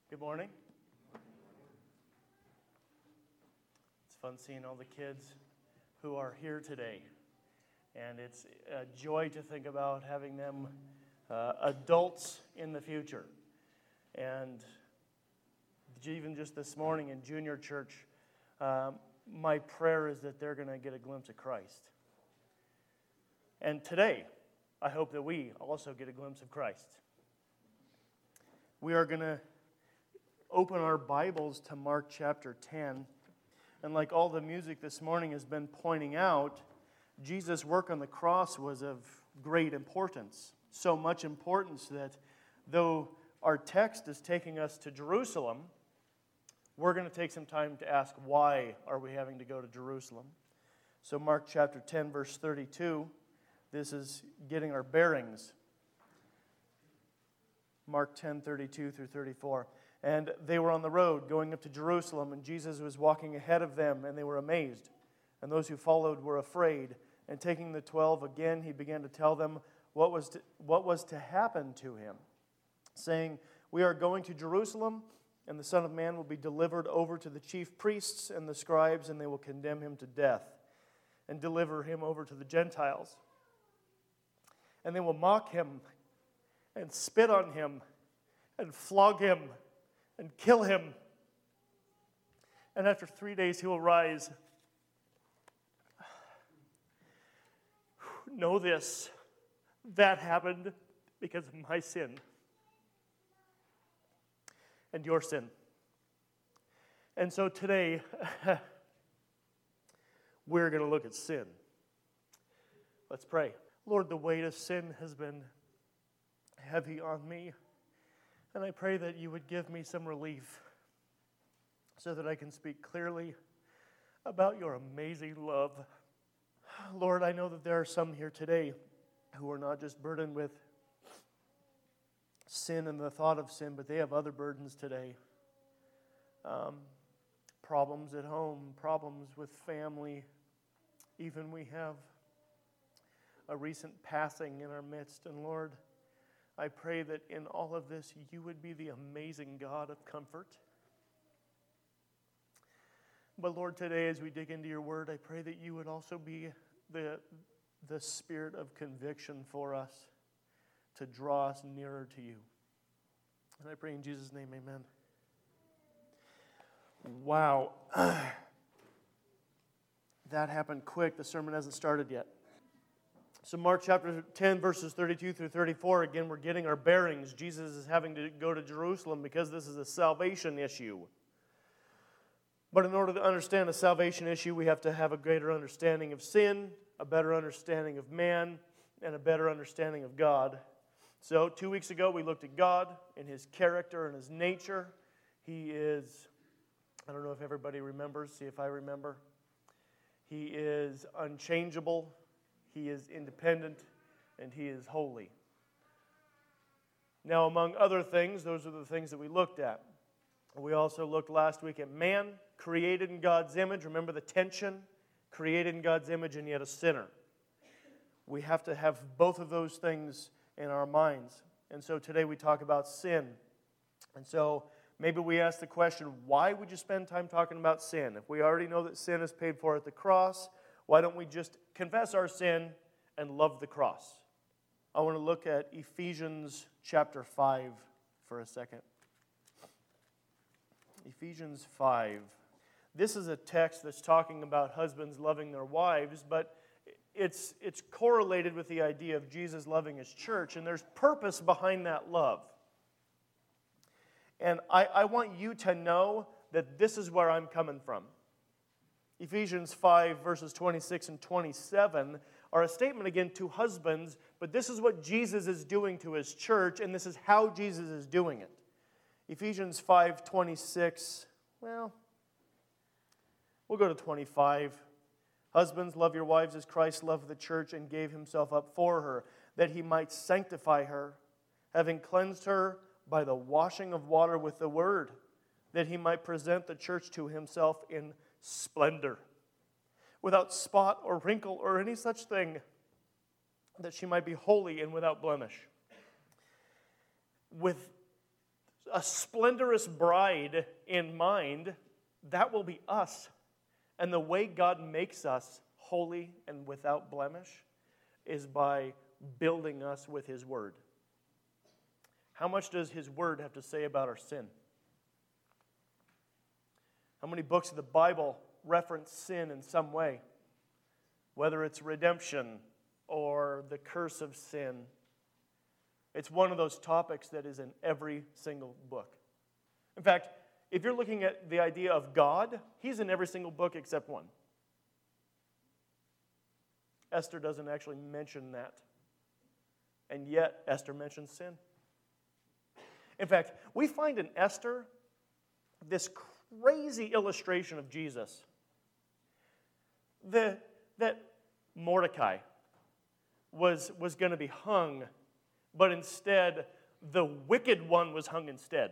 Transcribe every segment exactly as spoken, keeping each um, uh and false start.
Good morning. It's fun seeing all the kids who are here today. And it's a joy to think about having them uh, adults in the future. And even just this morning in junior church, um, my prayer is that they're going to get a glimpse of Christ. And today, I hope that we also get a glimpse of Christ. We are going to open our Bibles to Mark chapter ten. And like all the music this morning has been pointing out, Jesus' work on the cross was of great importance. So much importance that though our text is taking us to Jerusalem, we're going to take some time to ask, why are we having to go to Jerusalem? So Mark chapter ten, verse thirty-two, this is getting our bearings. Mark ten, thirty-two through thirty-four. And they were on the road going up to Jerusalem, and Jesus was walking ahead of them, and they were amazed. And those who followed were afraid. And taking the twelve again, he began to tell them what was to, what was to happen to him, saying, "We are going to Jerusalem, and the Son of Man will be delivered over to the chief priests and the scribes, and they will condemn him to death and deliver him over to the Gentiles. And they will mock him and spit on him and flog him and kill him. And after three days he will rise. Know this, that happened because of my sin and your sin." And so today, we're going to look at sin. Let's pray. Lord, the weight of sin has been heavy on me, and I pray that you would give me some relief so that I can speak clearly about your amazing love. Lord, I know that there are some here today who are not just burdened with sin and the thought of sin, but they have other burdens today. Um, problems at home, problems with family. Even we have a recent passing in our midst. And Lord, I pray that in all of this, you would be the amazing God of comfort. But Lord, today as we dig into your word, I pray that you would also be the, the spirit of conviction for us to draw us nearer to you. And I pray in Jesus' name, amen. Wow. That happened quick. The sermon hasn't started yet. So Mark chapter ten, verses thirty-two through thirty-four, again, we're getting our bearings. Jesus is having to go to Jerusalem because this is a salvation issue. But in order to understand a salvation issue, we have to have a greater understanding of sin, a better understanding of man, and a better understanding of God. So two weeks ago, we looked at God and his character and his nature. He is, I don't know if everybody remembers, see if I remember. He is unchangeable. He is independent, and he is holy. Now, among other things, those are the things that we looked at. We also looked last week at man, created in God's image. Remember the tension? Created in God's image and yet a sinner. We have to have both of those things in our minds. And so today we talk about sin. And so maybe we ask the question, why would you spend time talking about sin? If we already know that sin is paid for at the cross, why don't we just confess our sin and love the cross? I want to look at Ephesians chapter five for a second. Ephesians five. This is a text that's talking about husbands loving their wives, but it's, it's correlated with the idea of Jesus loving his church, and there's purpose behind that love. And I, I want you to know that this is where I'm coming from. Ephesians five, verses twenty-six and twenty-seven are a statement again to husbands, but this is what Jesus is doing to his church, and this is how Jesus is doing it. Ephesians five, twenty-six, well, we'll go to twenty-five. Husbands, love your wives as Christ loved the church and gave himself up for her, that he might sanctify her, having cleansed her by the washing of water with the word, that he might present the church to himself in splendor, without spot or wrinkle or any such thing, that she might be holy and without blemish. With a splendorous bride in mind, that will be us. And the way God makes us holy and without blemish is by building us with His Word. How much does His Word have to say about our sin? How many books of the Bible reference sin in some way? Whether it's redemption or the curse of sin. It's one of those topics that is in every single book. In fact, if you're looking at the idea of God, He's in every single book except one. Esther doesn't actually mention that. And yet, Esther mentions sin. In fact, we find in Esther this crazy illustration of Jesus. The, that Mordecai was, was going to be hung, but instead, the wicked one was hung instead.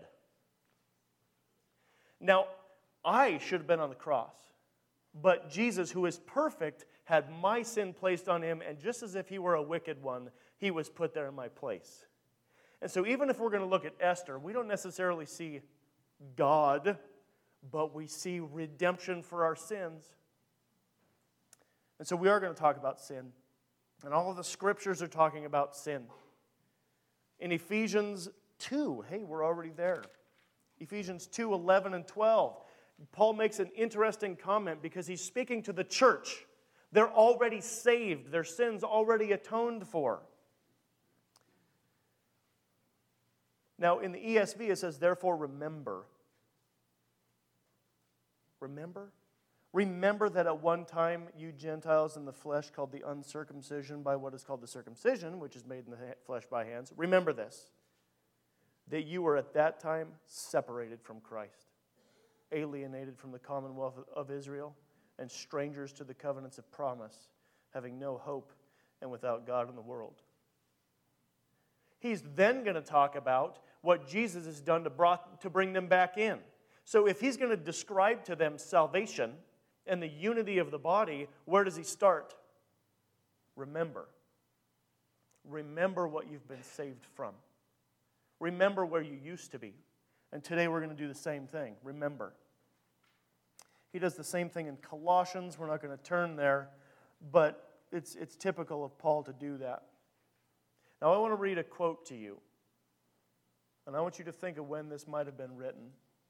Now, I should have been on the cross, but Jesus, who is perfect, had my sin placed on Him, and just as if He were a wicked one, He was put there in my place. And so even if we're going to look at Esther, we don't necessarily see God, but we see redemption for our sins. And so we are going to talk about sin. And all of the scriptures are talking about sin. In Ephesians two, hey, we're already there. Ephesians two, eleven and twelve. Paul makes an interesting comment because he's speaking to the church. They're already saved. Their sins already atoned for. Now, in the E S V, it says, therefore remember. Remember? Remember that at one time you Gentiles in the flesh called the uncircumcision by what is called the circumcision, which is made in the flesh by hands. Remember this, that you were at that time separated from Christ, alienated from the commonwealth of Israel, and strangers to the covenants of promise, having no hope and without God in the world. He's then going to talk about what Jesus has done to, brought, to bring them back in. So if he's going to describe to them salvation and the unity of the body, where does he start? Remember. Remember what you've been saved from. Remember where you used to be. And today we're going to do the same thing. Remember. He does the same thing in Colossians. We're not going to turn there, but it's, it's typical of Paul to do that. Now I want to read a quote to you. And I want you to think of when this might have been written.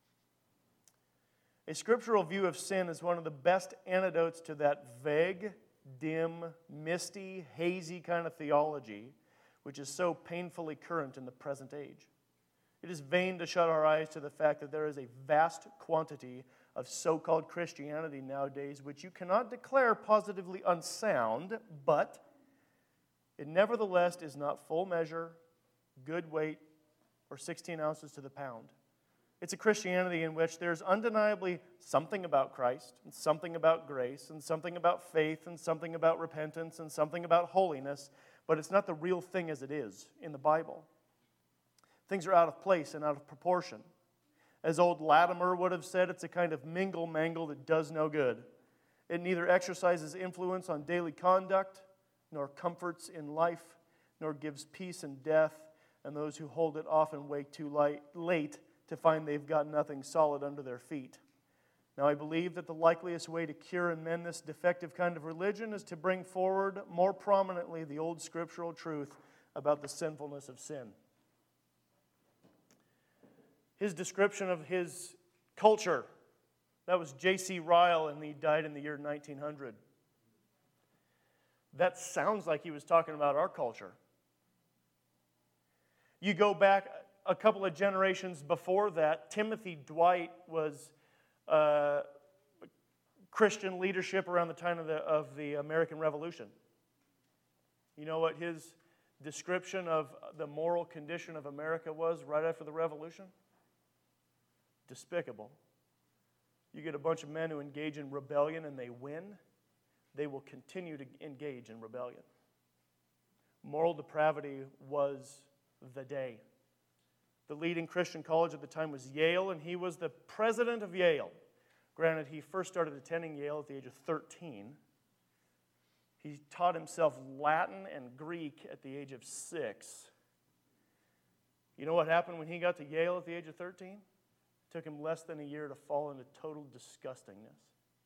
A scriptural view of sin is one of the best antidotes to that vague, dim, misty, hazy kind of theology which is so painfully current in the present age. It is vain to shut our eyes to the fact that there is a vast quantity of so-called Christianity nowadays which you cannot declare positively unsound, but it nevertheless is not full measure, good weight, or sixteen ounces to the pound. It's a Christianity in which there's undeniably something about Christ, and something about grace, and something about faith, and something about repentance, and something about holiness, but it's not the real thing as it is in the Bible. Things are out of place and out of proportion. As old Latimer would have said, it's a kind of mingle-mangle that does no good. It neither exercises influence on daily conduct, nor comforts in life, nor gives peace in death, and those who hold it often wake too light, late to find they've got nothing solid under their feet. Now, I believe that the likeliest way to cure and mend this defective kind of religion is to bring forward more prominently the old scriptural truth about the sinfulness of sin. His description of his culture, that was J C Ryle, and he died in the year nineteen hundred. That sounds like he was talking about our culture. You go back a couple of generations before that, Timothy Dwight was uh, Christian leadership around the time of the, of the American Revolution. You know what his description of the moral condition of America was right after the Revolution? Despicable. You get a bunch of men who engage in rebellion and they win, they will continue to engage in rebellion. Moral depravity was the day. The leading Christian college at the time was Yale, and he was the president of Yale. Granted, he first started attending Yale at the age of thirteen. He taught himself Latin and Greek at the age of six. You know what happened when he got to Yale at the age of thirteen? It took him less than a year to fall into total disgustingness.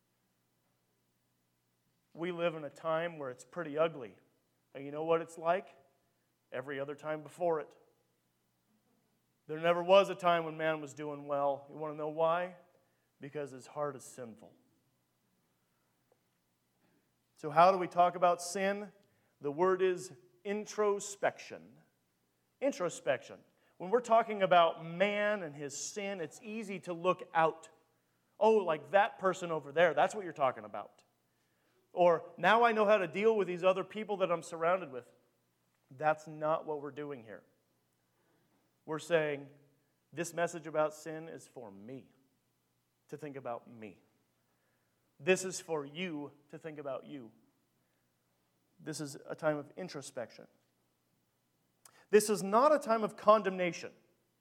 We live in a time where it's pretty ugly. And you know what it's like? Every other time before it. There never was a time when man was doing well. You want to know why? Because his heart is sinful. So how do we talk about sin? The word is introspection. Introspection. When we're talking about man and his sin, it's easy to look out. Oh, like that person over there, that's what you're talking about. Or, now I know how to deal with these other people that I'm surrounded with. That's not what we're doing here. We're saying, this message about sin is for me, to think about me. This is for you to think about you. This is a time of introspection. This is not a time of condemnation.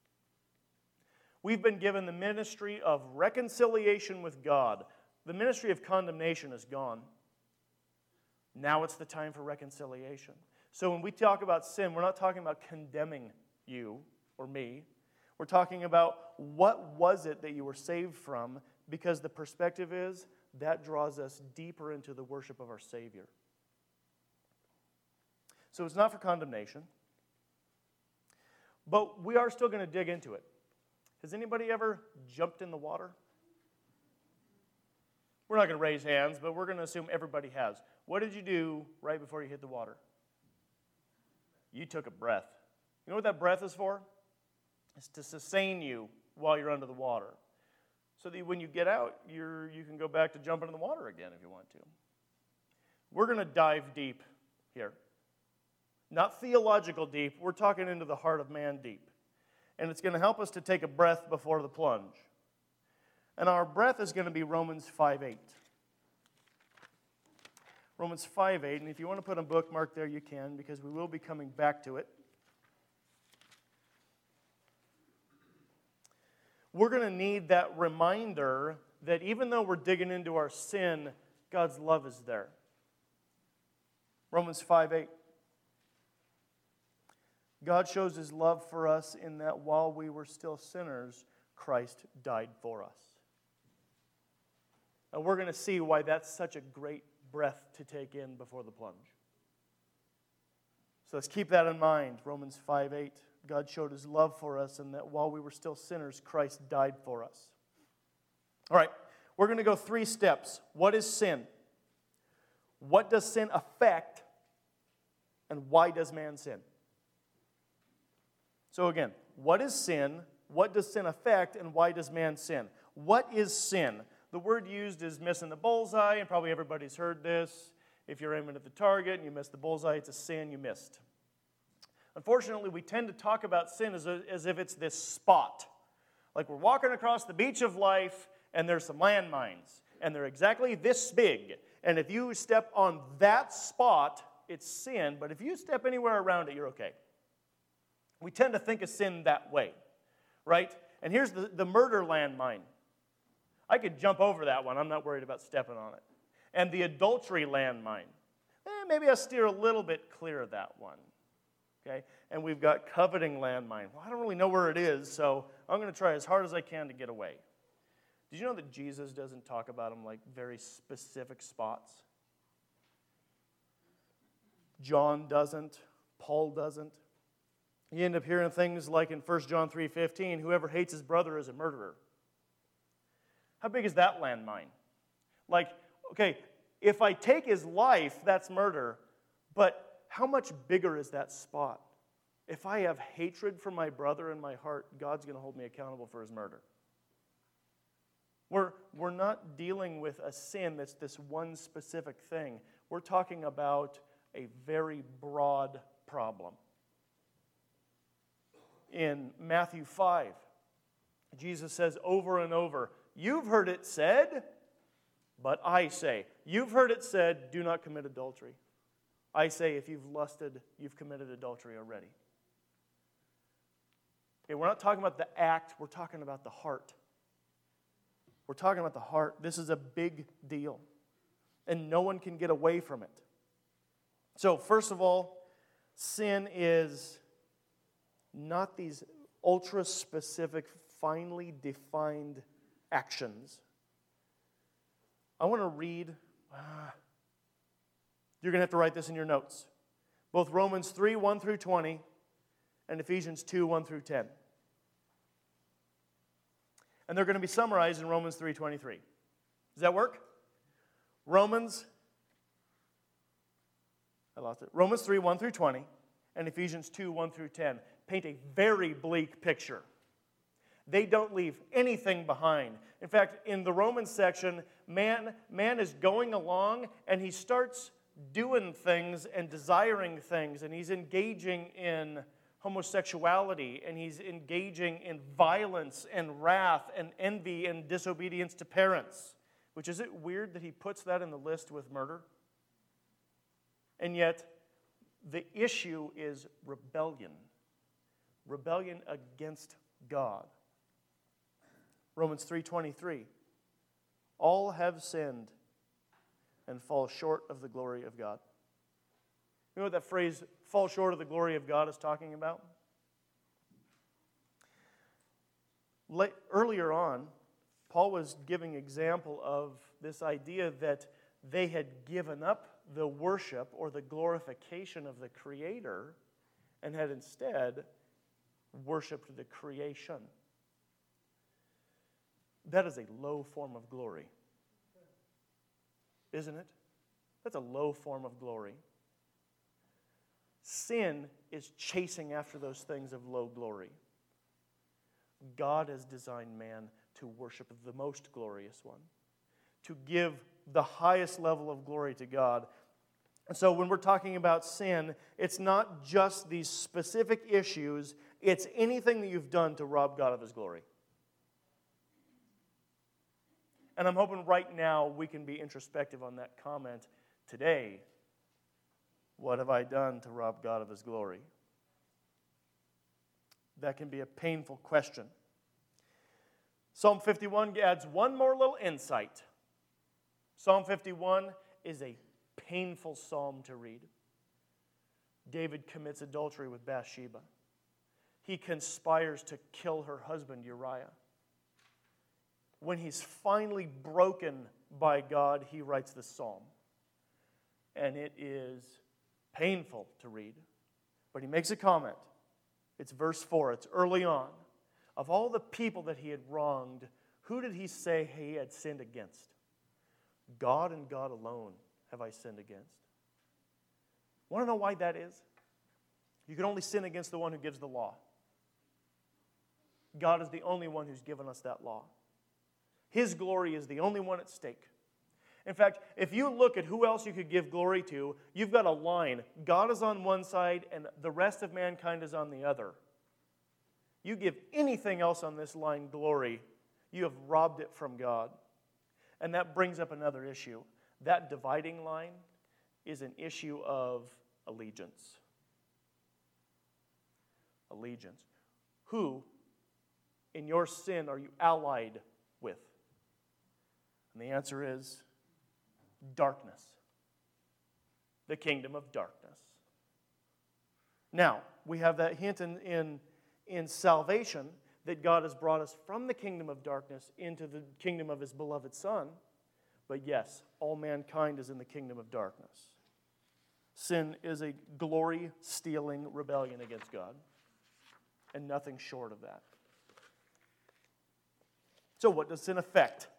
We've been given the ministry of reconciliation with God. The ministry of condemnation is gone. Now it's the time for reconciliation. So when we talk about sin, we're not talking about condemning you or me. We're talking about what was it that you were saved from, because the perspective is that draws us deeper into the worship of our Savior. So it's not for condemnation, but we are still going to dig into it. Has anybody ever jumped in the water? We're not going to raise hands, but we're going to assume everybody has. What did you do right before you hit the water? You took a breath. You know what that breath is for? It's to sustain you while you're under the water. So that when you get out, you're, you can go back to jumping in the water again if you want to. We're going to dive deep here. Not theological deep. We're talking into the heart of man deep. And it's going to help us to take a breath before the plunge. And our breath is going to be Romans five eight. Romans five eight, and if you want to put a bookmark there, you can, because we will be coming back to it. We're going to need that reminder that even though we're digging into our sin, God's love is there. Romans five eight. God shows his love for us in that while we were still sinners, Christ died for us. And we're going to see why that's such a great breath to take in before the plunge. So let's keep that in mind. Romans five eight. God showed his love for us in that while we were still sinners, Christ died for us. All right, we're going to go three steps. What is sin? What does sin affect? And why does man sin? So again, what is sin? What does sin affect? And why does man sin? What is sin? The word used is missing the bullseye, and probably everybody's heard this. If you're aiming at the target and you miss the bullseye, it's a sin you missed. Unfortunately, we tend to talk about sin as, a, as if it's this spot. Like we're walking across the beach of life, and there's some landmines, and they're exactly this big. And if you step on that spot, it's sin, but if you step anywhere around it, you're okay. We tend to think of sin that way, right? And here's the, the murder landmine. I could jump over that one. I'm not worried about stepping on it. And the adultery landmine. Eh, maybe I'll steer a little bit clear of that one. Okay? And we've got coveting landmine. Well, I don't really know where it is, so I'm going to try as hard as I can to get away. Did you know that Jesus doesn't talk about them like very specific spots? John doesn't. Paul doesn't. You end up hearing things like in First John three fifteen, whoever hates his brother is a murderer. How big is that landmine? Like, okay, if I take his life, that's murder, but how much bigger is that spot? If I have hatred for my brother in my heart, God's going to hold me accountable for his murder. We're, we're not dealing with a sin that's this one specific thing. We're talking about a very broad problem. In Matthew five, Jesus says over and over, you've heard it said, but I say. You've heard it said, do not commit adultery. I say, if you've lusted, you've committed adultery already. Okay, we're not talking about the act, we're talking about the heart. We're talking about the heart. This is a big deal. And no one can get away from it. So, first of all, sin is not these ultra-specific, finely defined actions. I want to read, uh, you're going to have to write this in your notes, both Romans three, one through twenty, and Ephesians two, one through ten. And they're going to be summarized in Romans three, twenty-three. Does that work? Romans, I lost it. Romans three, one through twenty, and Ephesians two, one through ten paint a very bleak picture. They don't leave anything behind. In fact, in the Romans section, man, man is going along and he starts doing things and desiring things, and he's engaging in homosexuality, and he's engaging in violence and wrath and envy and disobedience to parents. Which, is it weird that he puts that in the list with murder? And yet, the issue is rebellion. Rebellion against God. Romans three twenty-three. All have sinned and fall short of the glory of God. You know what that phrase, fall short of the glory of God, is talking about? Late, earlier on, Paul was giving example of this idea that they had given up the worship or the glorification of the Creator and had instead worshipped the creation. That is a low form of glory, isn't it? That's a low form of glory. Sin is chasing after those things of low glory. God has designed man to worship the most glorious one, to give the highest level of glory to God. And so when we're talking about sin, it's not just these specific issues, it's anything that you've done to rob God of His glory. And I'm hoping right now we can be introspective on that comment today. What have I done to rob God of His glory? That can be a painful question. Psalm fifty-one adds one more little insight. Psalm fifty-one is a painful psalm to read. David commits adultery with Bathsheba. He conspires to kill her husband Uriah. When he's finally broken by God, he writes this psalm. And it is painful to read. But he makes a comment. It's verse four. It's early on. Of all the people that he had wronged, who did he say he had sinned against? God and God alone have I sinned against. Want to know why that is? You can only sin against the one who gives the law. God is the only one who's given us that law. His glory is the only one at stake. In fact, if you look at who else you could give glory to, you've got a line. God is on one side and the rest of mankind is on the other. You give anything else on this line glory, you have robbed it from God. And that brings up another issue. That dividing line is an issue of allegiance. Allegiance. Who in your sin are you allied with? And the answer is darkness. The kingdom of darkness. Now, we have that hint in, in, in salvation that God has brought us from the kingdom of darkness into the kingdom of His beloved Son. But yes, all mankind is in the kingdom of darkness. Sin is a glory-stealing rebellion against God, and nothing short of that. So what does sin affect?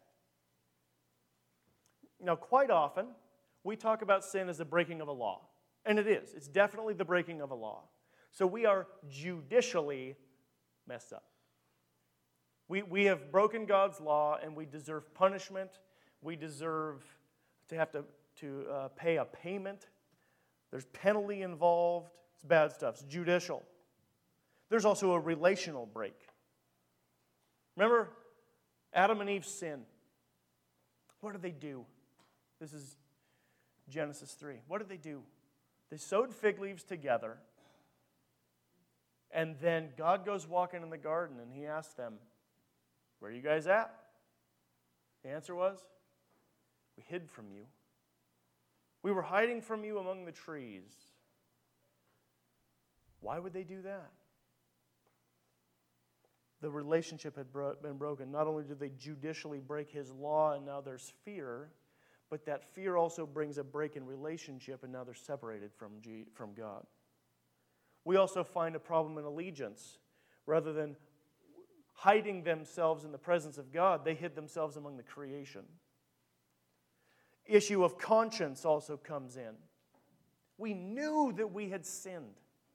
Now, quite often, we talk about sin as the breaking of a law. And it is. It's definitely the breaking of a law. So we are judicially messed up. We, we have broken God's law, and we deserve punishment. We deserve to have to, to uh, pay a payment. There's penalty involved. It's bad stuff. It's judicial. There's also a relational break. Remember Adam and Eve's sin? What did they do? This is Genesis three. What did they do? They sewed fig leaves together, and then God goes walking in the garden, and He asked them, "Where are you guys at?" The answer was, "We hid from you. We were hiding from you among the trees." Why would they do that? the relationship had bro- been broken. Not only did they judicially break his law and now there's fear, but that fear also brings a break in relationship and now they're separated from, G- from God. We also find a problem in allegiance. Rather than hiding themselves in the presence of God, they hid themselves among the creation. Issue of conscience also comes in. We knew that we had sinned.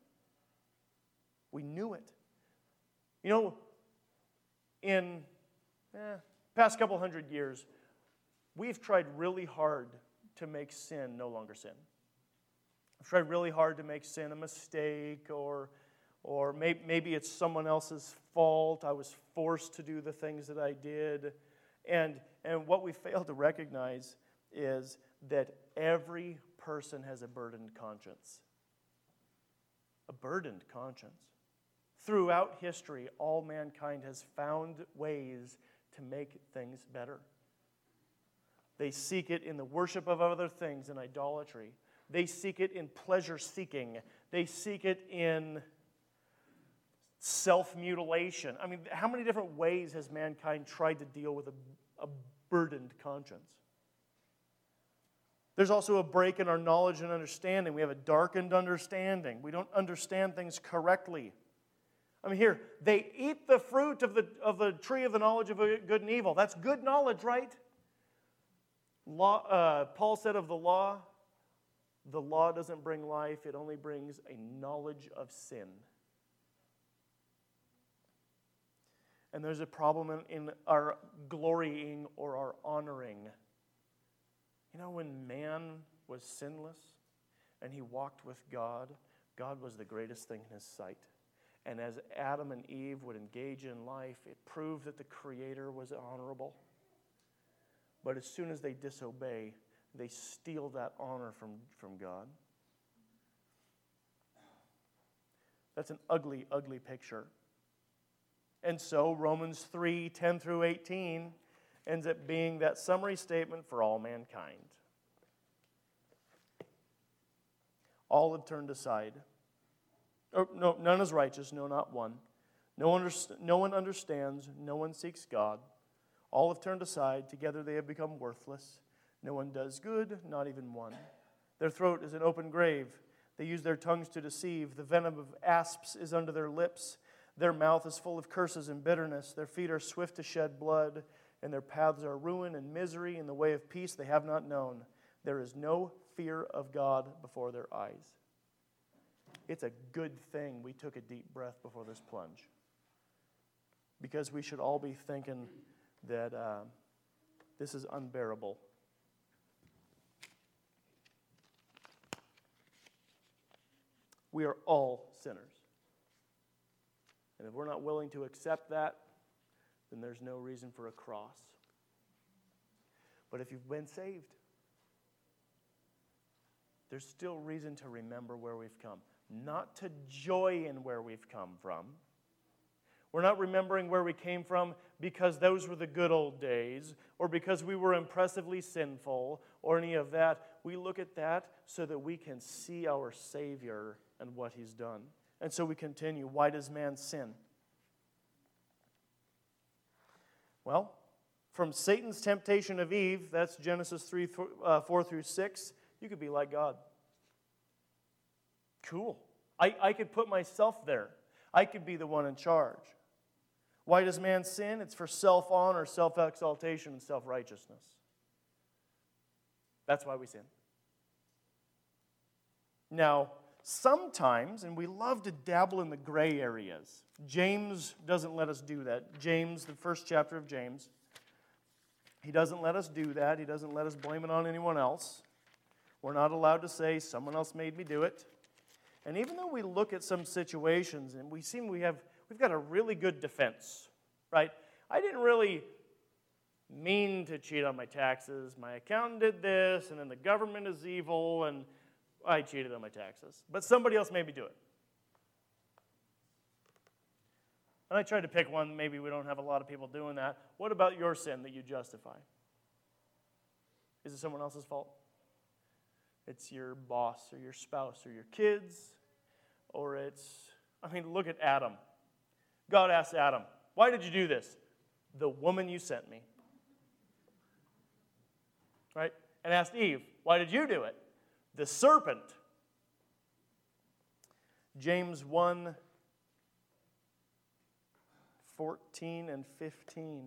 We knew it. You know, in eh, past couple hundred years, we've tried really hard to make sin no longer sin. We've tried really hard to make sin a mistake, or, or may, maybe it's someone else's fault. I was forced to do the things that I did. And, and what we fail to recognize is that every person has a burdened conscience. A burdened conscience. Throughout history, all mankind has found ways to make things better. They seek it in the worship of other things and idolatry. They seek it in pleasure-seeking. They seek it in self-mutilation. I mean, how many different ways has mankind tried to deal with a, a burdened conscience? There's also a break in our knowledge and understanding. We have a darkened understanding. We don't understand things correctly. I mean, here, they eat the fruit of the, of the tree of the knowledge of good and evil. That's good knowledge, right? Law, uh, Paul said of the law, the law doesn't bring life, it only brings a knowledge of sin. And there's a problem in, in our glorying or our honoring. You know, when man was sinless and he walked with God, God was the greatest thing in his sight. And as Adam and Eve would engage in life, it proved that the Creator was honorable. But as soon as they disobey, they steal that honor from, from God. That's an ugly, ugly picture. And so Romans three, ten through eighteen ends up being that summary statement for all mankind. All have turned aside. Oh, no, none is righteous, no, not one. No one, no one understands, no one seeks God. All have turned aside, together they have become worthless. No one does good, not even one. Their throat is an open grave. They use their tongues to deceive. The venom of asps is under their lips. Their mouth is full of curses and bitterness. Their feet are swift to shed blood, and their paths are ruin and misery. In the way of peace they have not known. There is no fear of God before their eyes. It's a good thing we took a deep breath before this plunge. Because we should all be thinking that uh, this is unbearable. We are all sinners. And if we're not willing to accept that, then there's no reason for a cross. But if you've been saved, there's still reason to remember where we've come. Not to joy in where we've come from. We're not remembering where we came from because those were the good old days, or because we were impressively sinful, or any of that. We look at that so that we can see our Savior and what He's done. And so we continue. Why does man sin? Well, from Satan's temptation of Eve, that's Genesis three, uh, four through six, you could be like God. Cool. I, I could put myself there. I could be the one in charge. Why does man sin? It's for self-honor, self-exaltation, and self-righteousness. That's why we sin. Now, sometimes, and we love to dabble in the gray areas. James doesn't let us do that. James, the first chapter of James, he doesn't let us do that. He doesn't let us blame it on anyone else. We're not allowed to say, someone else made me do it. And even though we look at some situations and we seem we have, we've got a really good defense, right? I didn't really mean to cheat on my taxes. My accountant did this, and then the government is evil, and I cheated on my taxes. But somebody else made me do it. And I tried to pick one. Maybe we don't have a lot of people doing that. What about your sin that you justify? Is it someone else's fault? It's your boss or your spouse or your kids, or it's, I mean, look at Adam. God asked Adam, Why did you do this? The woman you sent me. Right? And asked Eve, why did you do it? The serpent. James one, fourteen and fifteen.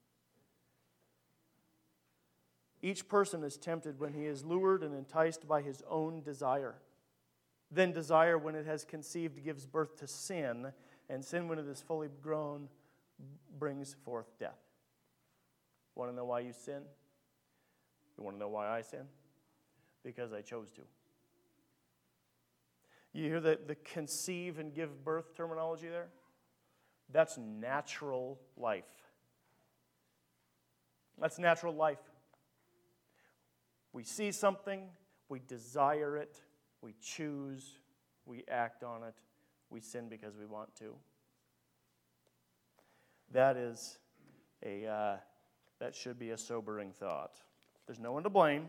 Each person is tempted when he is lured and enticed by his own desire. Then desire, when it has conceived, gives birth to sin, and sin, when it is fully grown, brings forth death. Want to know why you sin? You want to know why I sin? Because I chose to. You hear the, the conceive and give birth terminology there? That's natural life. That's natural life. We see something, we desire it, we choose, we act on it, we sin because we want to. That is a, uh, that should be a sobering thought. There's no one to blame.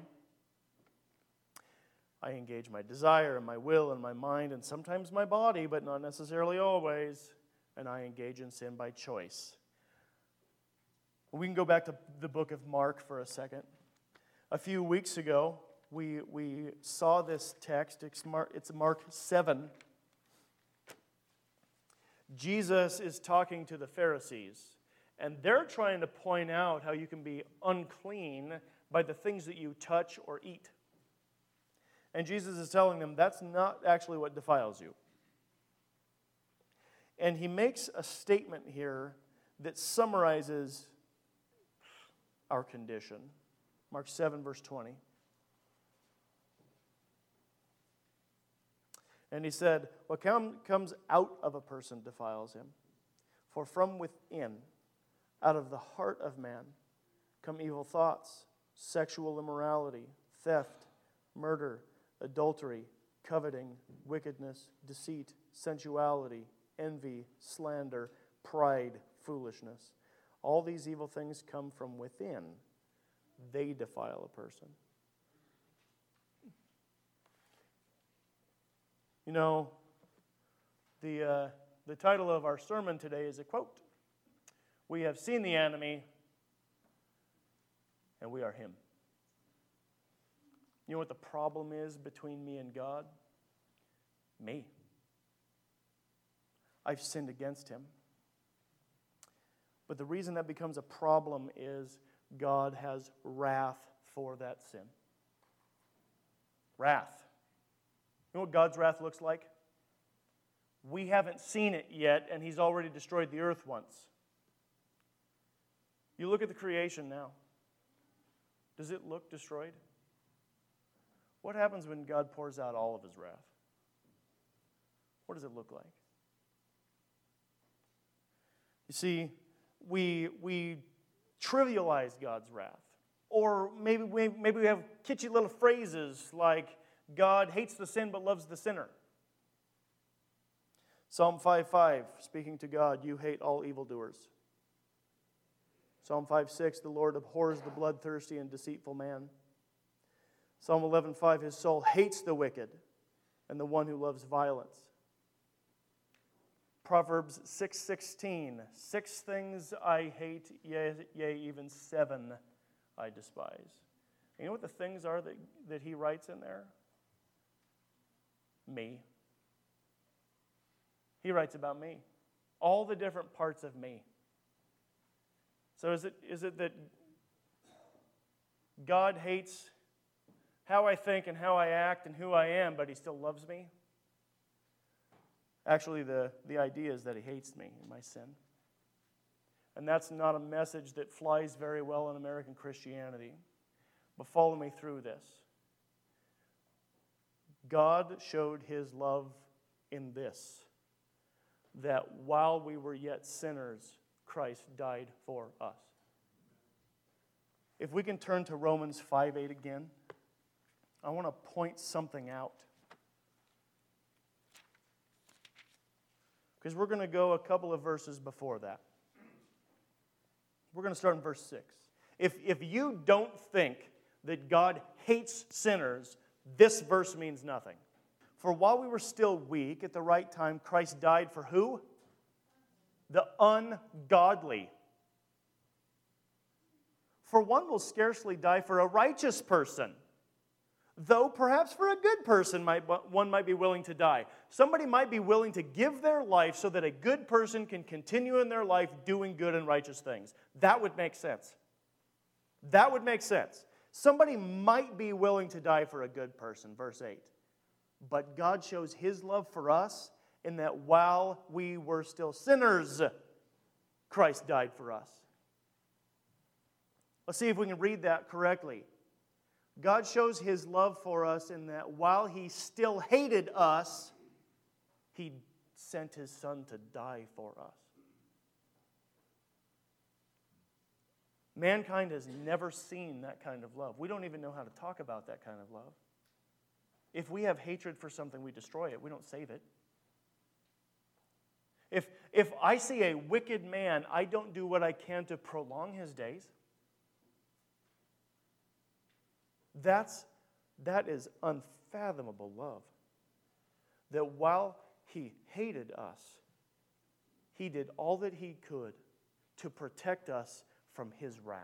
I engage my desire and my will and my mind and sometimes my body, but not necessarily always, and I engage in sin by choice. We can go back to the book of Mark for a second. A few weeks ago, we, we saw this text. It's Mark, it's Mark seven. Jesus is talking to the Pharisees, and they're trying to point out how you can be unclean by the things that you touch or eat. And Jesus is telling them that's not actually what defiles you. And he makes a statement here that summarizes our condition. Mark seven, verse twenty. And he said, what come, comes out of a person defiles him. For from within, out of the heart of man, come evil thoughts, sexual immorality, theft, murder, adultery, coveting, wickedness, deceit, sensuality, envy, slander, pride, foolishness. All these evil things come from within. They defile a person. You know, the, uh, the title of our sermon today is a quote. We have seen the enemy, and we are him. You know what the problem is between me and God? Me. I've sinned against him. But the reason that becomes a problem is God has wrath for that sin. Wrath. You know what God's wrath looks like? We haven't seen it yet, and he's already destroyed the earth once. You look at the creation now. Does it look destroyed? What happens when God pours out all of his wrath? What does it look like? You see, we, we trivialize God's wrath. Or maybe we, maybe we have kitschy little phrases like, God hates the sin but loves the sinner. Psalm five five, speaking to God, you hate all evildoers. Psalm five six, the Lord abhors the bloodthirsty and deceitful man. Psalm eleven five, his soul hates the wicked and the one who loves violence. Proverbs six sixteen, six things I hate, yea, yea, even seven I despise. You know what the things are that, that he writes in there? Me. He writes about me. All the different parts of me. So is it, is it that God hates how I think and how I act and who I am, but he still loves me? Actually, the, the idea is that he hates me and my sin. And that's not a message that flies very well in American Christianity. But follow me through this. God showed his love in this, that while we were yet sinners, Christ died for us. If we can turn to Romans five eight again, I want to point something out. Because we're going to go a couple of verses before that. We're going to start in verse six. If, if you don't think that God hates sinners, this verse means nothing. For while we were still weak, at the right time, Christ died for who? the ungodly. For one will scarcely die for a righteous person, though perhaps for a good person might, one might be willing to die. Somebody might be willing to give their life so that a good person can continue in their life doing good and righteous things. That would make sense. That would make sense. Somebody might be willing to die for a good person, verse eight. But God shows His love for us in that while we were still sinners, Christ died for us. Let's see if we can read that correctly. God shows His love for us in that while He still hated us, He sent His Son to die for us. Mankind has never seen that kind of love. We don't even know how to talk about that kind of love. If we have hatred for something, we destroy it. We don't save it. If, if I see a wicked man, I don't do what I can to prolong his days. That's, that is unfathomable love. That while He hated us, He did all that He could to protect us from His wrath.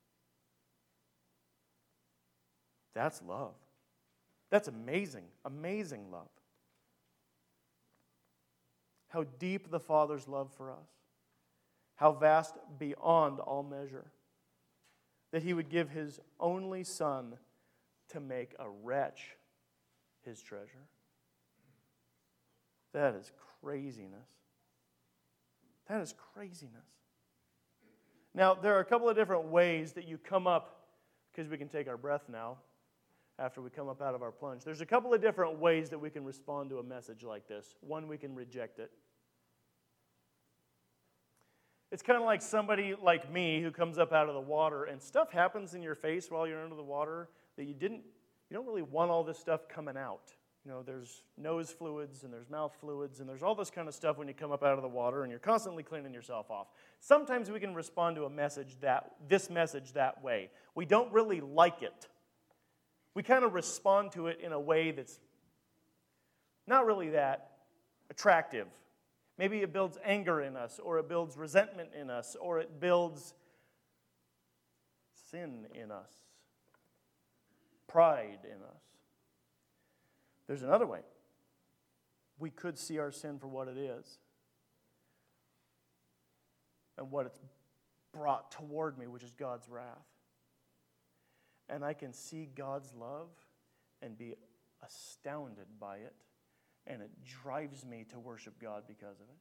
That's love. That's amazing, amazing love. How deep the Father's love for us. How vast beyond all measure. That He would give His only Son to make a wretch His treasure. That is craziness. That is craziness. Now, there are a couple of different ways that you come up, because we can take our breath now after we come up out of our plunge. There's a couple of different ways that we can respond to a message like this. One, we can reject it. It's kind of like somebody like me who comes up out of the water and stuff happens in your face while you're under the water that you didn't, you don't really want all this stuff coming out. You know, there's nose fluids and there's mouth fluids and there's all this kind of stuff when you come up out of the water and you're constantly cleaning yourself off. Sometimes we can respond to a message that, this message that way. We don't really like it. We kind of respond to it in a way that's not really that attractive. Maybe it builds anger in us, or it builds resentment in us, or it builds sin in us, pride in us. There's another way. We could see our sin for what it is and what it's brought toward me, which is God's wrath. And I can see God's love and be astounded by it, and it drives me to worship God because of it.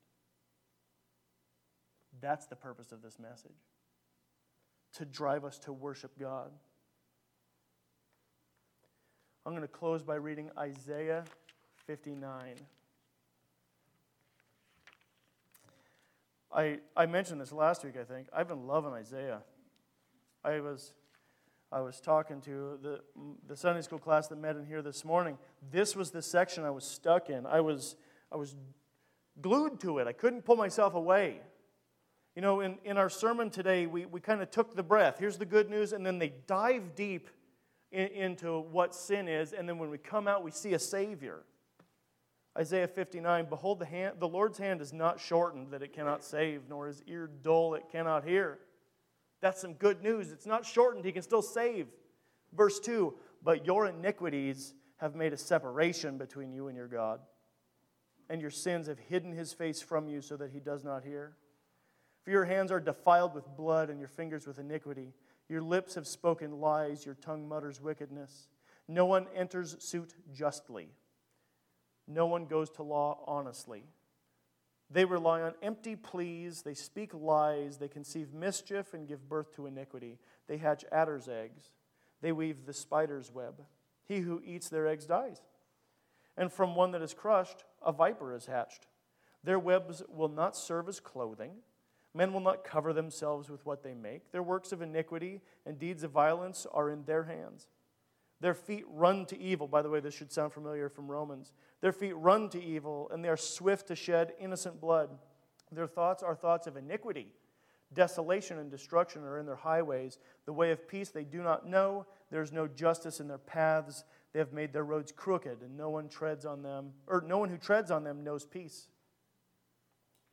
That's the purpose of this message, to drive us to worship God. I'm going to close by reading Isaiah fifty-nine. I, I mentioned this last week, I think. I've been loving Isaiah. I was... I was talking to the, the Sunday school class that met in here this morning. This was the section I was stuck in. I was, I was glued to it. I couldn't pull myself away. You know, in, in our sermon today, we, we kind of took the breath. Here's the good news, and then they dive deep in, into what sin is, and then when we come out, we see a Savior. Isaiah fifty-nine, behold, the, hand, the Lord's hand is not shortened that it cannot save, nor his ear dull it cannot hear. That's some good news. It's not shortened. He can still save. Verse two, but your iniquities have made a separation between you and your God, and your sins have hidden His face from you so that He does not hear. For your hands are defiled with blood and your fingers with iniquity. Your lips have spoken lies. Your tongue mutters wickedness. No one enters suit justly. No one goes to law honestly. They rely on empty pleas, they speak lies, they conceive mischief and give birth to iniquity. They hatch adder's eggs, they weave the spider's web. He who eats their eggs dies. And from one that is crushed, a viper is hatched. Their webs will not serve as clothing. Men will not cover themselves with what they make. Their works of iniquity and deeds of violence are in their hands. Their feet run to evil. By the way, this should sound familiar from Romans. Their feet run to evil, and they are swift to shed innocent blood. Their thoughts are thoughts of iniquity. Desolation and destruction are in their highways. The way of peace they do not know. There is no justice in their paths. They have made their roads crooked, and no one treads on them, or no one who treads on them knows peace.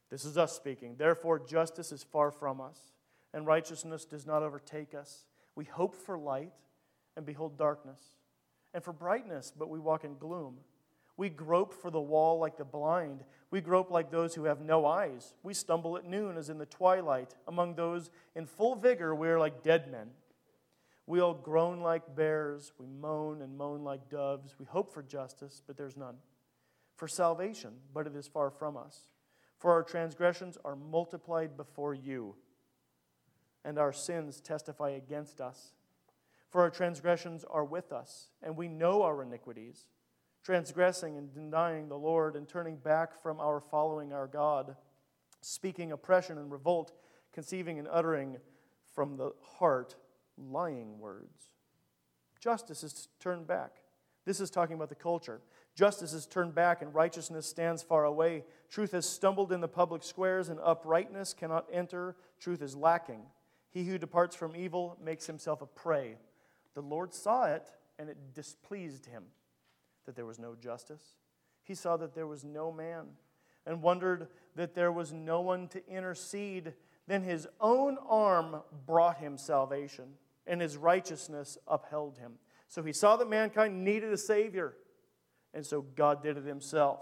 This is us speaking. Therefore, justice is far from us, and righteousness does not overtake us. We hope for light, and behold darkness, and for brightness, but we walk in gloom. We grope for the wall like the blind. We grope like those who have no eyes. We stumble at noon as in the twilight. Among those in full vigor, we are like dead men. We all groan like bears. We moan and moan like doves. We hope for justice, but there's none. For salvation, but it is far from us. For our transgressions are multiplied before you, and our sins testify against us. For our transgressions are with us, and we know our iniquities, transgressing and denying the Lord, and turning back from our following our God, speaking oppression and revolt, conceiving and uttering from the heart lying words. Justice is turned back. This is talking about the culture. Justice is turned back, and righteousness stands far away. Truth has stumbled in the public squares, and uprightness cannot enter. Truth is lacking. He who departs from evil makes himself a prey. The Lord saw it, and it displeased him that there was no justice. He saw that there was no man, and wondered that there was no one to intercede. Then his own arm brought him salvation, and his righteousness upheld him. So he saw that mankind needed a Savior, and so God did it himself.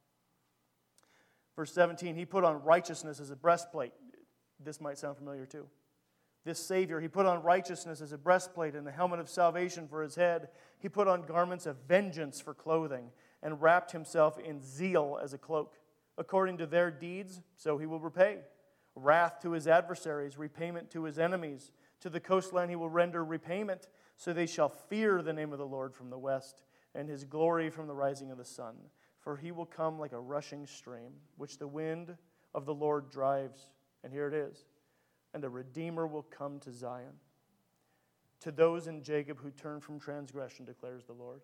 Verse seventeen, he put on righteousness as a breastplate. This might sound familiar too. This Savior, he put on righteousness as a breastplate and the helmet of salvation for his head. He put on garments of vengeance for clothing and wrapped himself in zeal as a cloak. According to their deeds, so he will repay. Wrath to his adversaries, repayment to his enemies. To the coastland he will render repayment, so they shall fear the name of the Lord from the west, and his glory from the rising of the sun. For he will come like a rushing stream, which the wind of the Lord drives. And here it is. And a Redeemer will come to Zion. To those in Jacob who turn from transgression, declares the Lord.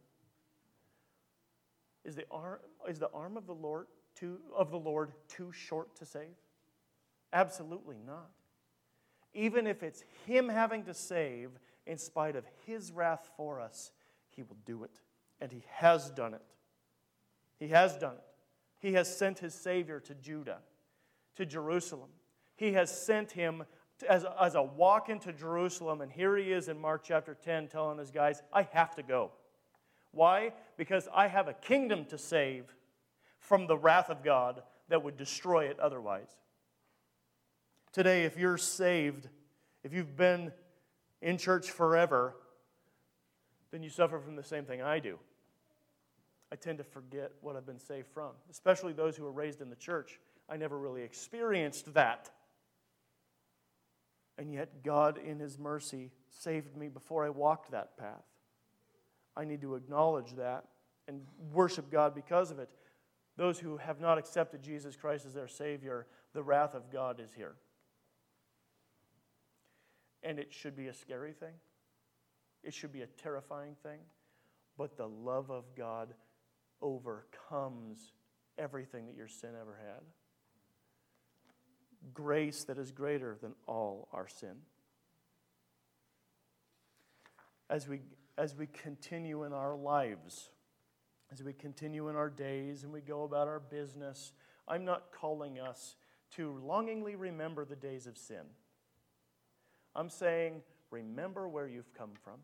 Is the arm, is the arm of the Lord too, of the Lord too short to save? Absolutely not. Even if it's him having to save in spite of his wrath for us, he will do it. And he has done it. He has done it. He has sent his Savior to Judah, to Jerusalem. He has sent him to, as, a, as a walk into Jerusalem, and here he is in Mark chapter ten telling his guys, I have to go. Why? Because I have a kingdom to save from the wrath of God that would destroy it otherwise. Today, if you're saved, if you've been in church forever, then you suffer from the same thing I do. I tend to forget what I've been saved from, especially those who were raised in the church. I never really experienced that. And yet God, in his mercy, saved me before I walked that path. I need to acknowledge that and worship God because of it. Those who have not accepted Jesus Christ as their Savior, the wrath of God is here. And it should be a scary thing. It should be a terrifying thing. But the love of God overcomes everything that your sin ever had. Grace that is greater than all our sin. As we, as we continue in our lives, as we continue in our days and we go about our business, I'm not calling us to longingly remember the days of sin. I'm saying, remember where you've come from.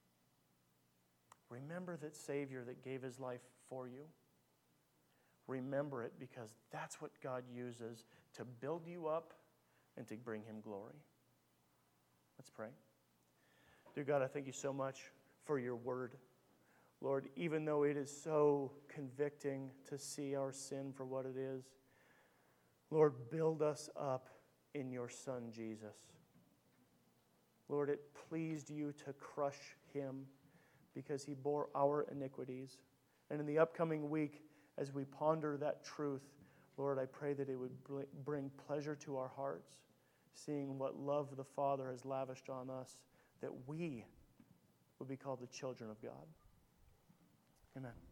Remember that Savior that gave his life for you. Remember it because that's what God uses to build you up and to bring him glory. Let's pray. Dear God, I thank you so much for your word. Lord, even though it is so convicting to see our sin for what it is, Lord, build us up in your Son, Jesus. Lord, it pleased you to crush him because he bore our iniquities. And in the upcoming week, as we ponder that truth, Lord, I pray that it would bring pleasure to our hearts, seeing what love the Father has lavished on us, that we would be called the children of God. Amen.